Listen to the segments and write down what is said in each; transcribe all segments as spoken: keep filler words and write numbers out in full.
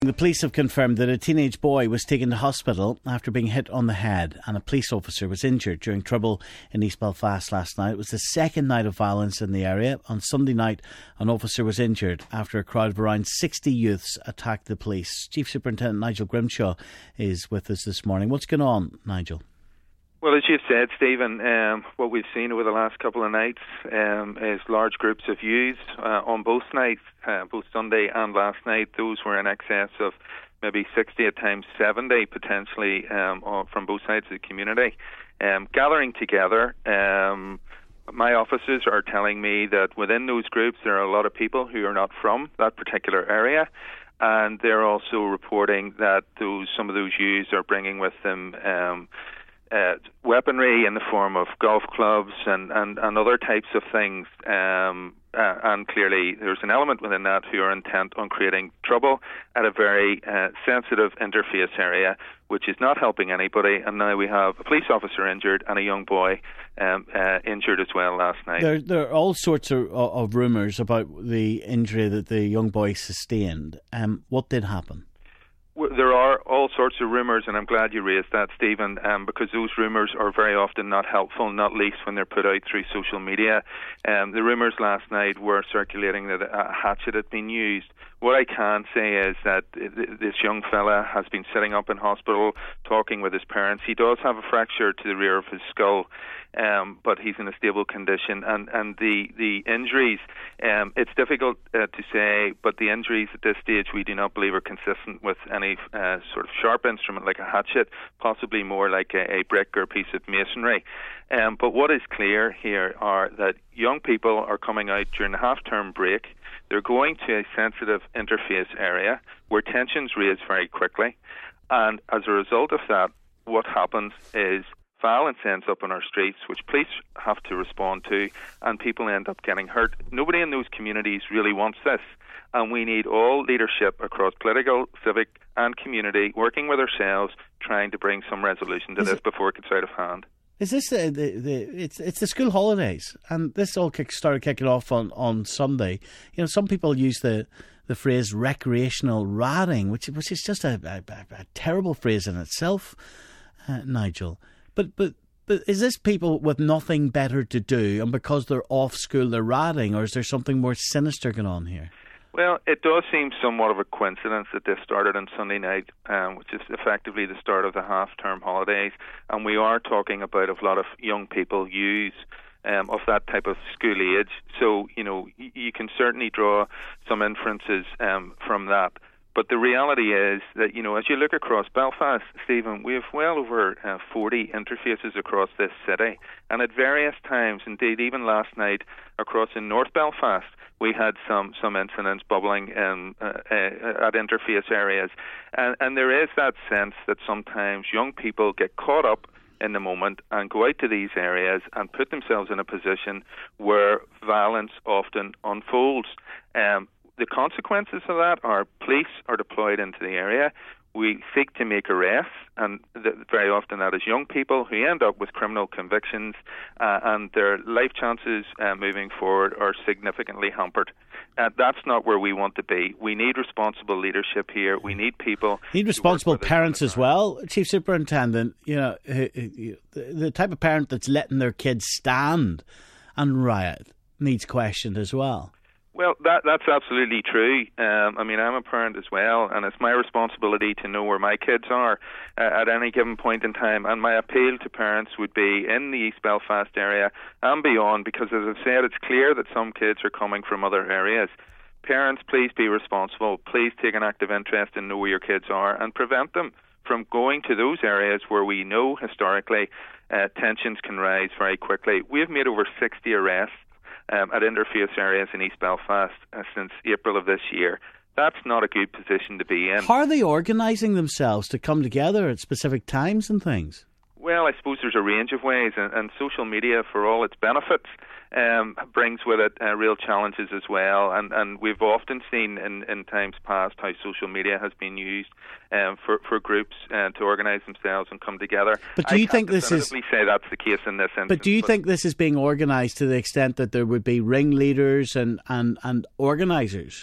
The police have confirmed that a teenage boy was taken to hospital after being hit on the head, and a police officer was injured during trouble in East Belfast last night. It was the second night of violence in the area. On Sunday night, an officer was injured after a crowd of around sixty youths attacked the police. Chief Superintendent Nigel Grimshaw is with us this morning. What's going on, Nigel? Well, as you've said, Stephen, um, what we've seen over the last couple of nights um, is large groups of youths uh, on both nights, uh, both Sunday and last night. Those were in excess of maybe sixty, at times seventy, potentially, um, from both sides of the community, um, gathering together. Um, my officers are telling me that within those groups there are a lot of people who are not from that particular area. And they're also reporting that those some of those youths are bringing with them um, Uh, weaponry in the form of golf clubs and, and, and other types of things. Um, uh, and clearly there's an element within that who are intent on creating trouble at a very uh, sensitive interface area, which is not helping anybody. And now we have a police officer injured and a young boy um, uh, injured as well last night. There, there are all sorts of, of rumours about the injury that the young boy sustained. Um, what did happen? There are all sorts of rumours, and I'm glad you raised that, Stephen, um, because those rumours are very often not helpful, not least when they're put out through social media. Um, the rumours last night were circulating that a hatchet had been used. What I can say is that this young fella has been sitting up in hospital talking with his parents. He does have a fracture to the rear of his skull, um, but he's in a stable condition. And, and the, the injuries, um, it's difficult uh, to say, but the injuries at this stage we do not believe are consistent with any uh, sort of sharp instrument like a hatchet, possibly more like a, a brick or a piece of masonry. Um, but what is clear here are that young people are coming out during the half-term break. They're going to a sensitive interface area where tensions raise very quickly. And as a result of that, what happens is violence ends up on our streets, which police have to respond to, and people end up getting hurt. Nobody in those communities really wants this. And we need all leadership across political, civic and community working with ourselves, trying to bring some resolution to is this it, before it gets out of hand. Is this the, the, the it's it's the school holidays, and this all kick, started kicking off on, on Sunday. You know, some people use the the phrase recreational ratting, which which is just a, a, a terrible phrase in itself, uh, Nigel. But but but is this people with nothing better to do, and because they're off school they're ratting, or is there something more sinister going on here? Well, it does seem somewhat of a coincidence that this started on Sunday night, um, which is effectively the start of the half-term holidays, and we are talking about a lot of young people use um, of that type of school age. So, you know, y- you can certainly draw some inferences um, from that. But the reality is that, you know, as you look across Belfast, Stephen, we have well over uh, forty interfaces across this city. And at various times, indeed even last night, across in North Belfast, we had some, some incidents bubbling um, uh, uh, at interface areas. And, and there is that sense that sometimes young people get caught up in the moment and go out to these areas and put themselves in a position where violence often unfolds. Um, The consequences of that are police are deployed into the area. We seek to make arrests, and th- very often that is young people who end up with criminal convictions, uh, and their life chances uh, moving forward are significantly hampered. Uh, that's not where we want to be. We need responsible leadership here. We need people. Need responsible parents as well, Chief Superintendent. You know, the, the type of parent that's letting their kids stand and riot needs questioned as well. Well, that that's absolutely true. Um, I mean, I'm a parent as well, and it's my responsibility to know where my kids are uh, at any given point in time. And my appeal to parents would be in the East Belfast area and beyond, because, as I've said, it's clear that some kids are coming from other areas. Parents, please be responsible. Please take an active interest in know where your kids are and prevent them from going to those areas where we know historically uh, tensions can rise very quickly. We have made over sixty arrests Um, at interface areas in East Belfast uh, since April of this year. That's not a good position to be in. How are they organising themselves to come together at specific times and things? Well, I suppose there's a range of ways, and, and social media, for all its benefits, um, brings with it uh, real challenges as well. And, and we've often seen in, in times past how social media has been used um, for, for groups uh, to organise themselves and come together. But do you I think can't this is? say that's the case in this instance. But do you but think this is being organised to the extent that there would be ringleaders and, and, and organisers?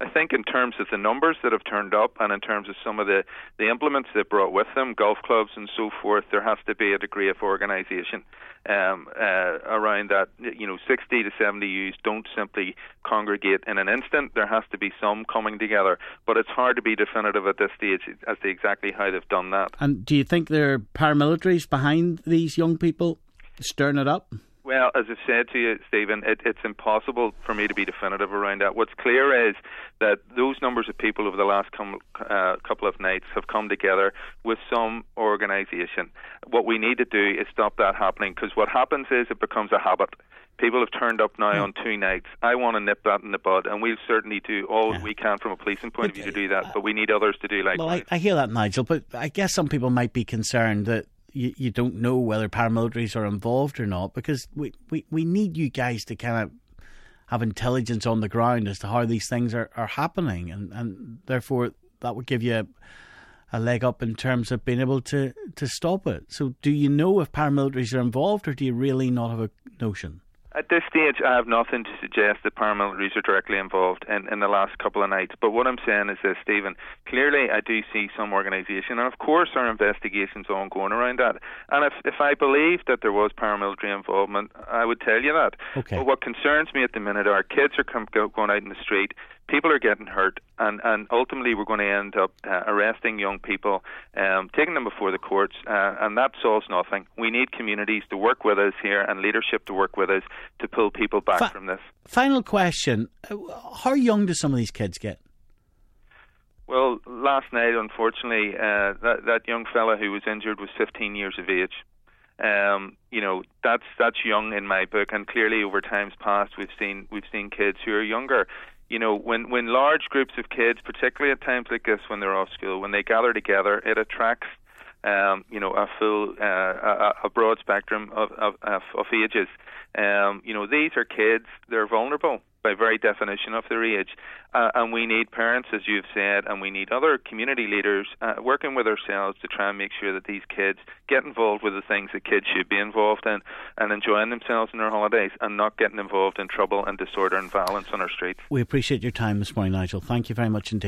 I think in terms of the numbers that have turned up and in terms of some of the, the implements they brought with them, golf clubs and so forth, there has to be a degree of organisation um, uh, around that. You know, sixty to seventy youths don't simply congregate in an instant. There has to be some coming together. But it's hard to be definitive at this stage as to exactly how they've done that. And do you think there are paramilitaries behind these young people stirring it up? Well, as I've said to you, Stephen, it, it's impossible for me to be definitive around that. What's clear is that those numbers of people over the last com- uh, couple of nights have come together with some organisation. What we need to do is stop that happening, because what happens is it becomes a habit. People have turned up now on two nights. I want to nip that in the bud, and we'll certainly do all yeah. we can from a policing point but, of view to do that, but we need others to do likewise. Well, I, I hear that, Nigel, but I guess some people might be concerned that You, you don't know whether paramilitaries are involved or not, because we, we, we need you guys to kind of have intelligence on the ground as to how these things are, are happening, and, and therefore that would give you a, a leg up in terms of being able to, to stop it. So do you know if paramilitaries are involved, or do you really not have a notion? At this stage, I have nothing to suggest that paramilitaries are directly involved in, in the last couple of nights. But what I'm saying is this, Stephen. Clearly, I do see some organisation, and of course our investigation's ongoing around that. And if, if I believed that there was paramilitary involvement, I would tell you that. Okay. But what concerns me at the minute are kids are come, go, going out in the street, people are getting hurt, and, and ultimately we're going to end up uh, arresting young people, um, taking them before the courts, uh, and that solves nothing. We need communities to work with us here and leadership to work with us to pull people back Fa- from this. Final question. How young do some of these kids get? Well, last night, unfortunately, uh, that, that young fella who was injured was fifteen years of age. Um, you know, that's that's young in my book, and clearly over times past we've seen we've seen kids who are younger. You know, when, when large groups of kids, particularly at times like this when they're off school, when they gather together, it attracts, um, you know, a full, uh, a, a broad spectrum of, of, of, of ages. Um, you know, these are kids, they're vulnerable by very definition of their age. Uh, and we need parents, as you've said, and we need other community leaders uh, working with ourselves to try and make sure that these kids get involved with the things that kids should be involved in, and enjoying themselves in their holidays, and not getting involved in trouble and disorder and violence on our streets. We appreciate your time this morning, Nigel. Thank you very much indeed.